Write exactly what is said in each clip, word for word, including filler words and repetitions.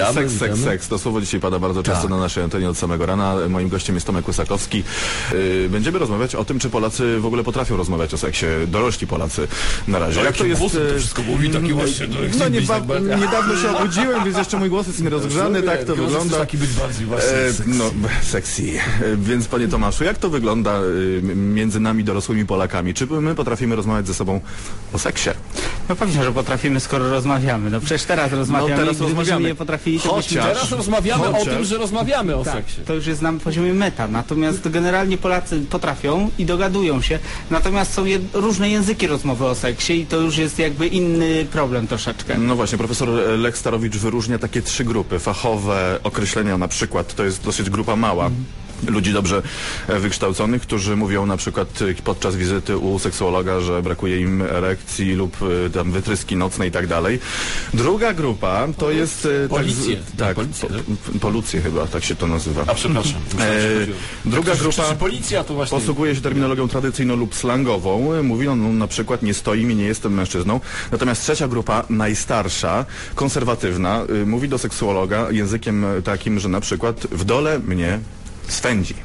Witamy, seks, witamy. seks, seks. To słowo dzisiaj pada bardzo często Tak. na naszej antenie od samego rana. Moim gościem jest Tomek Łysakowski. Yy, będziemy rozmawiać o tym, czy Polacy w ogóle potrafią rozmawiać o seksie. Dorośli Polacy na razie. No, Jak to jest... głosem to wszystko mówi, taki właśnie... No nieba, niedawno się obudziłem, więc jeszcze mój głos jest nierozgrzany, tak to wygląda. taki być bardziej właśnie E, sexy. no, sexy. E, więc panie Tomaszu, jak to wygląda y, między nami dorosłymi Polakami? Czy my potrafimy rozmawiać ze sobą o seksie? No pewnie, że potrafimy, skoro rozmawiamy. No przecież teraz rozmawiamy. No, teraz i gdybyśmy rozmawiamy. nie potrafili, to Chociaż- byśmy... Teraz rozmawiamy Chociaż- o tym, że rozmawiamy o Tak, seksie. to już jest na poziomie meta. Natomiast generalnie Polacy potrafią i dogadują się. Natomiast są jed różne języki rozmowy o seksie i to już jest jakby inny problem troszeczkę. No właśnie, profesor Lech Starowicz wyróżnia takie trzy grupy. Fachowe określenia na przykład, to jest dosyć grupa mała. Ludzi dobrze e, wykształconych, którzy mówią na przykład e, podczas wizyty u seksuologa, że brakuje im erekcji lub e, tam wytryski nocne i tak dalej. Druga grupa to jest... E, Policję. Tak, z, tak, Policję, po, tak? p- polucję chyba, tak się to nazywa. A przepraszam. myślałem, że E, chodziło- druga Jak ktoś grupa krzyczy policja, to właśnie... posługuje się terminologią tradycyjną lub slangową. Mówi on na przykład nie stoi mi, nie jestem mężczyzną. Natomiast trzecia grupa, najstarsza, konserwatywna, y, mówi do seksuologa językiem takim, że na przykład w dole mnie swędzi.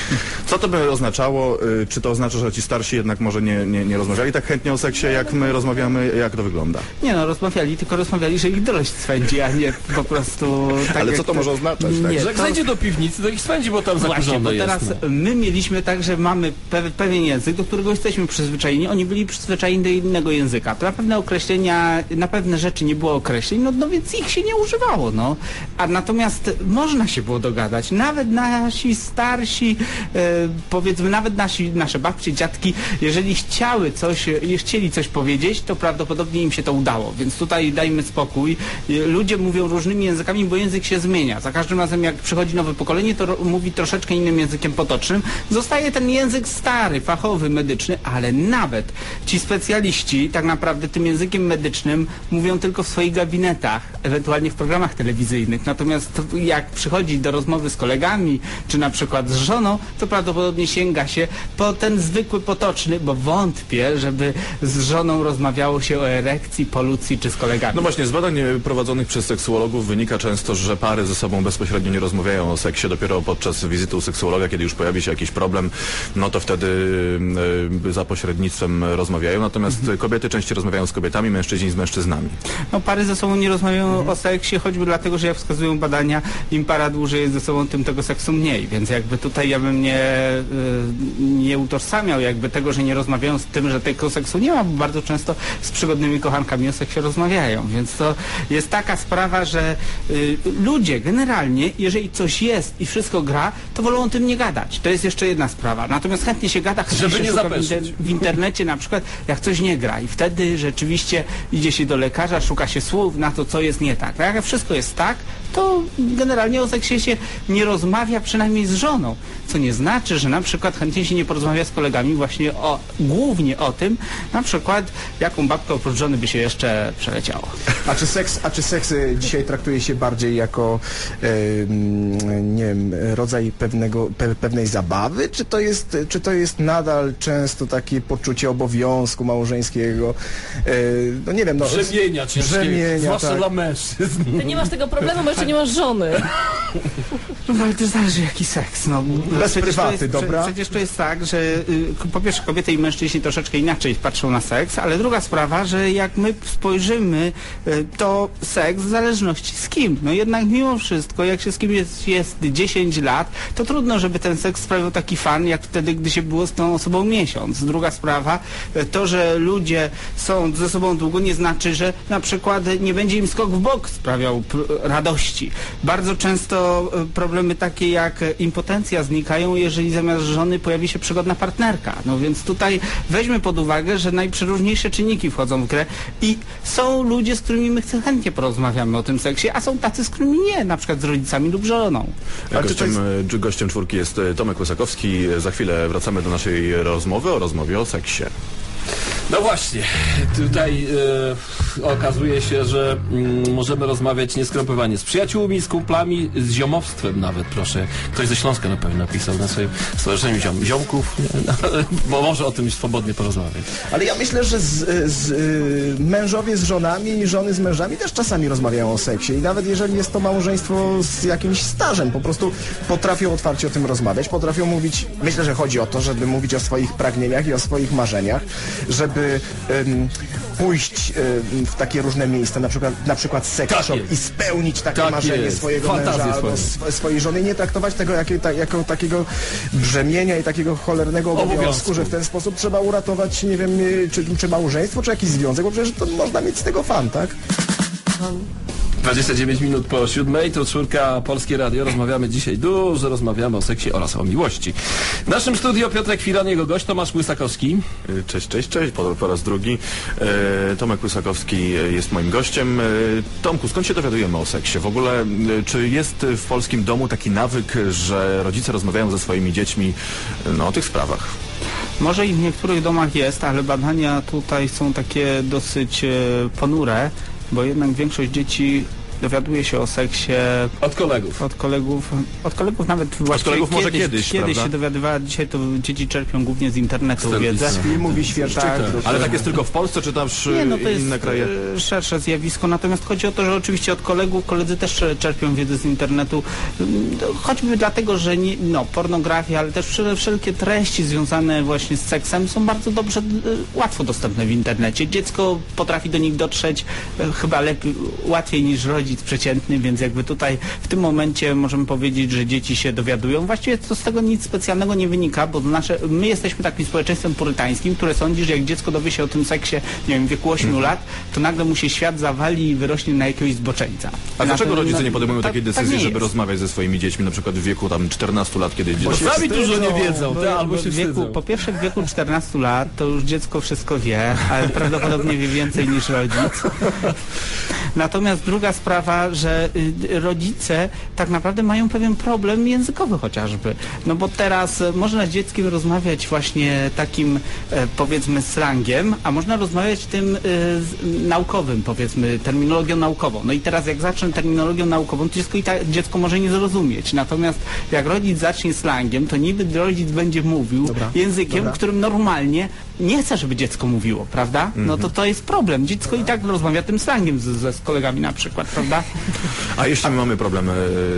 Co to by oznaczało? Y, Czy to oznacza, że ci starsi jednak może nie, nie, nie rozmawiali tak chętnie o seksie, jak my rozmawiamy? Jak to wygląda? Nie no, rozmawiali, tylko rozmawiali, że ich dorość swędzi, a nie po prostu... Tak Ale jak co to może oznaczać? Tak? Nie, Że jak to- zajdzie do piwnicy, to ich spędzi, bo tam Właśnie, zakurzone bo jest. teraz no. my mieliśmy tak, że mamy pe pewien język, do którego jesteśmy przyzwyczajeni, oni byli przyzwyczajeni do innego języka. To na pewne określenia, na pewne rzeczy nie było określeń, no, no więc ich się nie używało, no. A natomiast można się było dogadać. Nawet nasi starsi, e, powiedzmy, nawet nasi, nasze babcie, dziadki, jeżeli chciały coś, e, chcieli coś powiedzieć, to prawdopodobnie im się to udało. Więc tutaj dajmy spokój. E, ludzie mówią różnymi językami, bo język się zmienia. Za każdym razem, jak przychodzi nowe pokolenie, to ro- mówi troszeczkę innym językiem potocznym. Zostaje ten język stary, fachowy, medyczny, ale nawet ci specjaliści tak naprawdę tym językiem medycznym mówią tylko w swoich gabinetach, ewentualnie w programach telewizyjnych. Natomiast to, jak przychodzi do rozmowy z kolegami, czy na przykład z żoną, to prawdopodobnie sięga się po ten zwykły potoczny, bo wątpię, żeby z żoną rozmawiało się o erekcji, polucji czy z kolegami. No właśnie, z badań e, prowadzonych przez seksuologów wynika często, że pary ze sobą bezpośrednio nie rozmawiają o seksie. Dopiero podczas wizyty u seksuologa, kiedy już pojawi się jakiś problem, no to wtedy e, za pośrednictwem rozmawiają. Natomiast Mhm. kobiety częściej rozmawiają z kobietami, mężczyźni z mężczyznami. No, pary ze sobą nie rozmawiają o seksie, choćby dlatego, że jak wskazują badania, im para dłużej jest ze sobą, tym tego seksu mniej. Więc jakby tutaj ja bym nie, y, nie utożsamiał jakby tego, że nie rozmawiają z tym, że tego seksu nie ma, bo bardzo często z przygodnymi kochankami o seksie rozmawiają. Więc to jest taka sprawa, że y, ludzie generalnie, jeżeli coś jest i wszystko gra, to wolą o tym nie gadać. To jest jeszcze jedna sprawa. Natomiast chętnie się gada, chętnie Żeby się nie szuka w, zapeszyć. inter w internecie na przykład, jak coś nie gra i wtedy rzeczywiście idzie się do lekarza, szuka się słów na to, co jest nie tak. A jak wszystko jest tak, to generalnie o seksie się nie rozmawia, przynajmniej z żoną. Co nie znaczy, że na przykład chętnie się nie porozmawia z kolegami właśnie o, głównie o tym, na przykład jaką babkę oprócz żony by się jeszcze przeleciało. A czy seks, a czy seks e, dzisiaj traktuje się bardziej jako e, mm, nie wiem, rodzaj pewnego, pe, pewnej zabawy, czy to jest, czy to jest nadal często takie poczucie obowiązku małżeńskiego? E, no nie wiem, no Brzemienia ciężkiego, brzemienia, zwłaszcza tak. dla mężczyzn. Ty nie masz tego problemu, bo jeszcze nie masz żony. No ale to zależy jaki seks. No, Bez przecież prywaty, to jest, dobra? Prze, przecież to jest tak, że y, po pierwsze kobiety i mężczyźni troszeczkę inaczej patrzą na seks, ale druga sprawa, że jak my spojrzymy, y, to seks w zależności z kim. No jednak mimo wszystko, jak się z kimś jest, jest dziesięć lat, to trudno, żeby ten seks sprawiał taki fan, jak wtedy, gdy się było z tą osobą miesiąc. Druga sprawa, y, to, że ludzie są ze sobą długo, nie znaczy, że na przykład nie będzie im skok w bok sprawiał p- radości. Bardzo często y, problemy takie jak y, impotencja znikają, jeżeli zamiast żony pojawi się przygodna partnerka. No więc tutaj weźmy pod uwagę, że najprzeróżniejsze czynniki wchodzą w grę i są ludzie, z którymi my chętnie porozmawiamy o tym seksie, a są tacy, z którymi nie, na przykład z rodzicami lub żoną. Ale czy to Gościem, e, gościem czwórki jest e, Tomek Łysakowski. Za chwilę wracamy do naszej rozmowy o rozmowie o seksie. No właśnie, tutaj e, okazuje się, że mm, możemy rozmawiać nieskrępowanie z przyjaciółmi, z kumplami, z ziomowstwem nawet, proszę. Ktoś ze Śląska na pewno napisał na swoim stowarzyszeniu ziom, ziomków, nie, no, bo może o tym swobodnie porozmawiać. Ale ja myślę, że z, z, y, mężowie z żonami i żony z mężami też czasami rozmawiają o seksie i nawet jeżeli jest to małżeństwo z jakimś stażem, po prostu potrafią otwarcie o tym rozmawiać, potrafią mówić, myślę, że chodzi o to, żeby mówić o swoich pragnieniach i o swoich marzeniach, żeby ym, pójść ym, w takie różne miejsca, na przykład, na przykład sex Tak shop jest. i spełnić takie Tak marzenie jest. swojego Fantazję męża albo swoją. sw swojej żony i nie traktować tego jako, ta, jako takiego brzemienia i takiego cholernego obowiązku, Obowiązku. że w ten sposób trzeba uratować, nie wiem, y, czy, czy małżeństwo, czy jakiś związek, bo przecież to można mieć z tego fan, tak? dwadzieścia dziewięć minut po siódmej, to czwórka Polskie Radio. Rozmawiamy dzisiaj dużo, rozmawiamy o seksie oraz o miłości. W naszym studio Piotrek Chwilan, jego gość Tomasz Łysakowski. Cześć, cześć, cześć, po, po raz drugi. E, Tomek Łysakowski jest moim gościem. E, Tomku, skąd się dowiadujemy o seksie? W ogóle, e, czy jest w polskim domu taki nawyk, że rodzice rozmawiają ze swoimi dziećmi no, o tych sprawach? Może i w niektórych domach jest, ale badania tutaj są takie dosyć e, ponure, bo jednak większość dzieci dowiaduje się o seksie Od kolegów. od kolegów, od kolegów nawet właściwie kolegów może kiedyś, kiedyś, kiedyś prawda? się dowiadywała, dzisiaj to dzieci czerpią głównie z internetu Z wiedzę. telewizji. Filmów i świerszczyk. Tak. Ale tak jest tylko w Polsce, czy też Nie, no to jest inne kraje? e, szersze zjawisko, natomiast chodzi o to, że oczywiście od kolegów, koledzy też cze- czerpią wiedzę z internetu, Mm, to choćby dlatego, że nie, no, pornografia, ale też wszel- wszelkie treści związane właśnie z seksem są bardzo dobrze, e, łatwo dostępne w internecie. Dziecko potrafi do nich dotrzeć e, chyba lepiej, łatwiej niż rodzic przeciętny, więc jakby tutaj w tym momencie możemy powiedzieć, że dzieci się dowiadują. Właściwie to z tego nic specjalnego nie wynika, bo nasze, my jesteśmy takim społeczeństwem purytańskim, które sądzi, że jak dziecko dowie się o tym seksie, nie wiem, w wieku ośmiu lat, to nagle mu się świat zawali i wyrośnie na jakiegoś zboczeńca. A Na dlaczego tym- rodzice na- nie podejmują tak- takiej tak decyzji, nie żeby jest. rozmawiać ze swoimi dziećmi, na przykład w wieku tam czternastu lat, kiedy dziecko... Bo sami dużo nie wiedzą, Bo- te, albo bo się w wieku, wstydzą. po pierwsze w wieku czternastu lat to już dziecko wszystko wie, ale prawdopodobnie wie więcej niż rodzic. Natomiast druga sprawa, że y, rodzice tak naprawdę mają pewien problem językowy chociażby. No bo teraz e, można z dzieckiem rozmawiać właśnie takim e, powiedzmy slangiem, a można rozmawiać tym e, z, naukowym, powiedzmy, terminologią naukową. No i teraz jak zacznę terminologią naukową, to dziecko, i tak, dziecko może nie zrozumieć. Natomiast jak rodzic zacznie slangiem, to niby rodzic będzie mówił Dobra, językiem, dobra. którym normalnie nie chce, żeby dziecko mówiło, prawda? No to to jest problem. Dziecko i tak rozmawia tym slangiem z, ze, z kolegami na przykład, prawda? A jeśli my mamy problem e,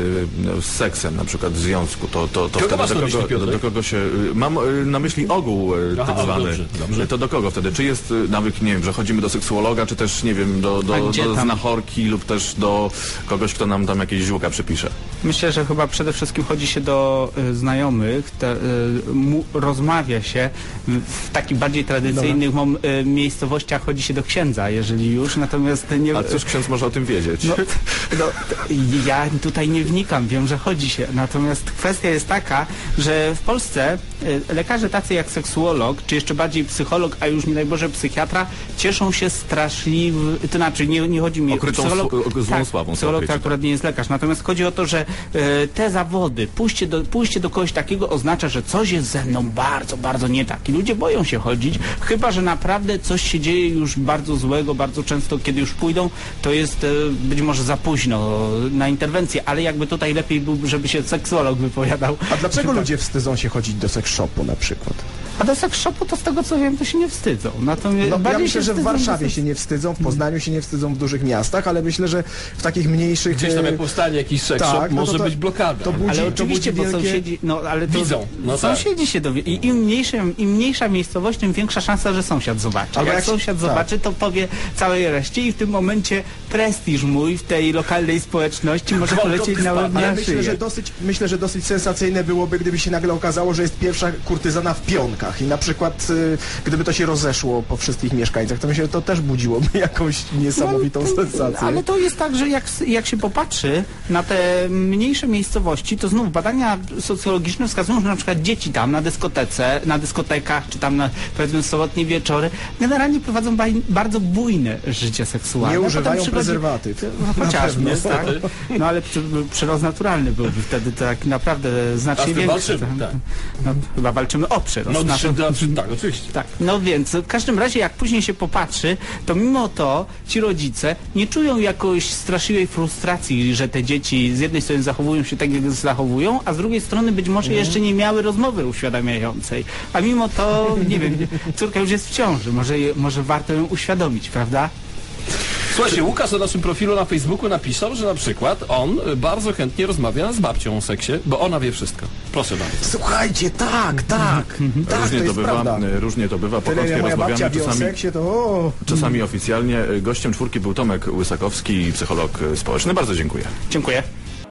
z seksem, na przykład w związku, to, to, to Kogo wtedy masz do na kogo, myśli, do, Piotrek? do kogo się... e, Mam e, na myśli ogół e, Aha, tak zwany. dobrze, dobrze. To do kogo wtedy? Czy jest e, nawyk, nie wiem, że chodzimy do seksuologa, czy też, nie wiem, do, A do, gdzie do tam? znachorki lub też do kogoś, kto nam tam jakieś ziółka przypisze? Myślę, że chyba przede wszystkim chodzi się do y, znajomych, te, y, mu, rozmawia się w, w takich bardziej tradycyjnych mom, y, miejscowościach, chodzi się do księdza, jeżeli już, natomiast nie... A cóż ksiądz może o tym wiedzieć? No, no, to ja tutaj nie wnikam, wiem, że chodzi się. Natomiast kwestia jest taka, że w Polsce y, lekarze tacy jak seksuolog, czy jeszcze bardziej psycholog, a już nie daj Boże psychiatra, cieszą się straszliwy, to znaczy nie, nie chodzi mi Okrytą psycholog, sł- złą tak, sławą, psycholog to słuchajcie, akurat nie jest lekarz. Natomiast chodzi o to, że e, te zawody, pójście do, pójście do kogoś takiego oznacza, że coś jest ze mną bardzo, bardzo nie tak. I ludzie boją się chodzić, chyba że naprawdę coś się dzieje już bardzo złego, bardzo często kiedy już pójdą, to jest e, być może za późno na interwencję, ale jakby tutaj lepiej byłby, żeby się seksuolog wypowiadał. A dlaczego ludzie wstydzą się chodzić do sex shopu na przykład? A do sex shopu to z tego co wiem, to się nie wstydzą. Natomiast No, ja bardziej myślę, się że w wstydzą Warszawie do- się nie wstydzą, w Poznaniu się nie wstydzą, w dużych miastach, ale myślę, że w takich mniejszych... Gdzieś tam e, jak powstanie jakiś sex shop, tak, no to może to- być blokada. to budzi- Ale to oczywiście, budzi bo wielkie- sąsiedzi, no ale to Widzą, no tak. sąsiedzi się dowie i im mniejsza, im mniejsza miejscowość, tym większa szansa, że sąsiad zobaczy. Albo jak, jak się- sąsiad tak. zobaczy, to powie całej reszcie i w tym momencie prestiż mój w tej lokalnej społeczności może polecieć na łeb Ale na myślę, że szyję. dosyć, myślę, że dosyć sensacyjne byłoby, gdyby się nagle okazało, że jest pierwsza kurtyzana w Pionkach i na przykład y, gdyby to się rozeszło po wszystkich mieszkańcach, to myślę, że to też budziłoby jakąś niesamowitą No, to- sensację. Ale to jest tak, że jak, jak się popatrzy na te mniejsze miejscowości, to znów badania socjologiczne wskazują, że na przykład dzieci tam na dyskotece, na dyskotekach, czy tam na powiedzmy sobotnie wieczory, generalnie prowadzą baj, bardzo bujne życie seksualne. Nie Potem używają przychodzi- prezerwatyw. No, chociażby, pewno. tak. No ale przy, przyrost naturalny byłby wtedy tak naprawdę A z znacznie tym większy. walczymy, tak. No, chyba walczymy o przyrost. No dzisiaj naszą... znaczy, tak, oczywiście. Tak, no więc w każdym razie jak później się popatrzy, to mimo to ci rodzice nie czują jakoś straszliwej frustracji, że te dzieci z jednej strony zachowują się tak, jak zachowują, a z drugiej strony być może jeszcze nie miały rozmowy uświadamiającej. A mimo to, nie wiem, córka już jest w ciąży, może, może warto ją uświadomić, prawda? Słuchajcie, Łukasz na naszym profilu na Facebooku napisał, że na przykład on bardzo chętnie rozmawia z babcią o seksie, bo ona wie wszystko. Proszę bardzo. Słuchajcie, tak, tak, tak, Różnie to to jest bywa, prawda. różnie to bywa. Tyle, Pokątnie ile moja babcia rozmawiamy wie o czasami, seksie, to o. czasami oficjalnie. Gościem czwórki był Tomek Łysakowski, psycholog społeczny. Bardzo dziękuję. Dziękuję.